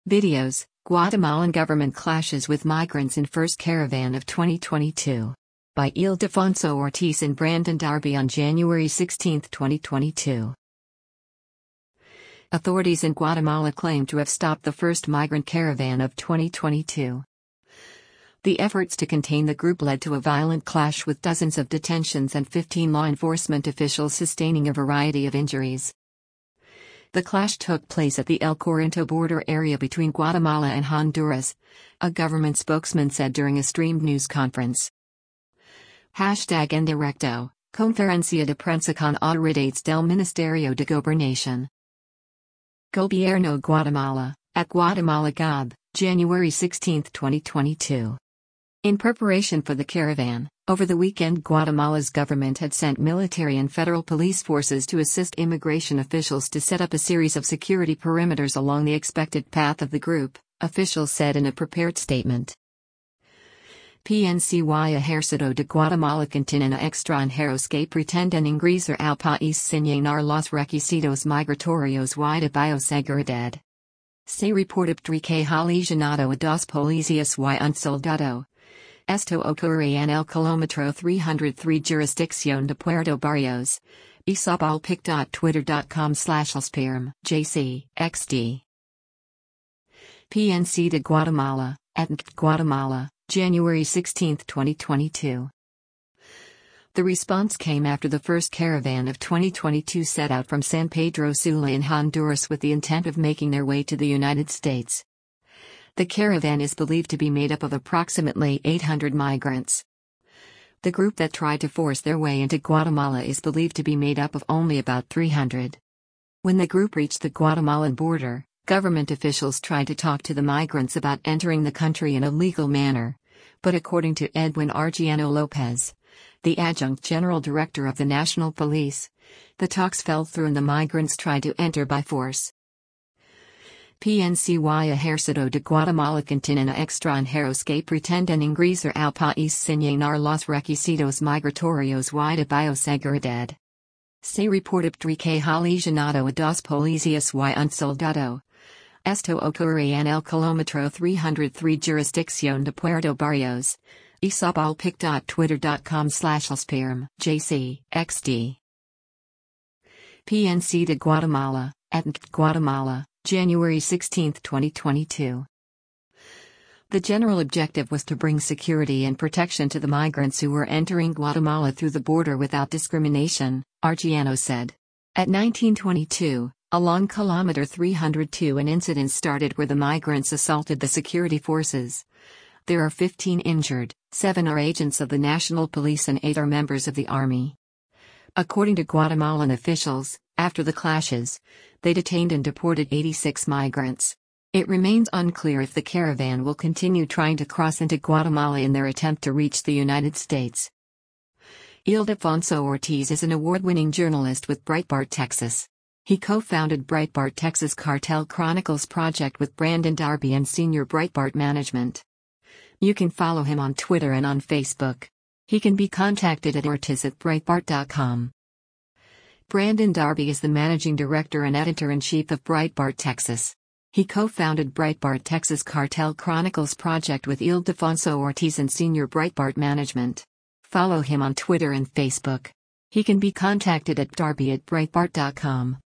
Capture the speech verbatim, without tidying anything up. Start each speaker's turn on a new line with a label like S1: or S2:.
S1: Videos: Guatemalan government clashes with migrants in first caravan of twenty twenty-two. By Ildefonso Ortiz and Brandon Darby on January sixteenth, twenty twenty-two. Authorities in Guatemala claim to have stopped the first migrant caravan of twenty twenty-two. The efforts to contain the group led to a violent clash with dozens of detentions and fifteen law enforcement officials sustaining a variety of injuries. The clash took place at the El Corinto border area between Guatemala and Honduras, a government spokesman said during a streamed news conference. Hashtag en directo, Conferencia de Prensa con Autoridades del Ministerio de Gobernación. Gobierno Guatemala, at Guatemala Gob, January sixteenth, twenty twenty-two. In preparation for the caravan, over the weekend Guatemala's government had sent military and federal police forces to assist immigration officials to set up a series of security perimeters along the expected path of the group, officials said in a prepared statement. P N C y Ejército de Guatemala continúa extranjeros que pretenden ingresar al país sin llenar los requisitos migratorios y de bioseguridad. Se reporta que ha lesionado a dos policías y un soldado. Esto ocurre en el kilómetro trescientos tres jurisdicción de Puerto Barrios. Isobalpic dot twitter dot com slash Alspirm, J C, X D. P N C de Guatemala, at Guatemala, January sixteenth, twenty twenty-two. The response came after the first caravan of twenty twenty-two set out from San Pedro Sula in Honduras with the intent of making their way to the United States. The caravan is believed to be made up of approximately eight hundred migrants. The group that tried to force their way into Guatemala is believed to be made up of only about three hundred. When the group reached the Guatemalan border, government officials tried to talk to the migrants about entering the country in a legal manner, but according to Edwin Argiano Lopez, the adjunct general director of the National Police, the talks fell through and the migrants tried to enter by force. P N C y Ejército de Guatemala continúa extranjeros que pretenden ingresar al país sin llenar los requisitos migratorios y de bioseguridad. Se reporta que ha lesionado a dos policías y un soldado. Esto ocurre en el kilómetro trescientos tres jurisdicción de Puerto Barrios. Isobalpic dot twitter dot com slash Alspirm, J C, X D. P N C de Guatemala, at Guatemala, January sixteenth, twenty twenty-two. The general objective was to bring security and protection to the migrants who were entering Guatemala through the border without discrimination, Argiano said. At nineteen twenty-two, along kilometer three hundred two an incident started where the migrants assaulted the security forces. There are fifteen injured, seven are agents of the National Police and eight are members of the army. According to Guatemalan officials, after the clashes, they detained and deported eighty-six migrants. It remains unclear if the caravan will continue trying to cross into Guatemala in their attempt to reach the United States. Ildefonso Ortiz is an award-winning journalist with Breitbart Texas. He co-founded Breitbart Texas Cartel Chronicles project with Brandon Darby and senior Breitbart management. You can follow him on Twitter and on Facebook. He can be contacted at ortiz at breitbart dot com. Brandon Darby is the managing director and editor-in-chief of Breitbart Texas. He co-founded Breitbart Texas Cartel Chronicles project with Ildefonso Ortiz and senior Breitbart management. Follow him on Twitter and Facebook. He can be contacted at darby at breitbart dot com.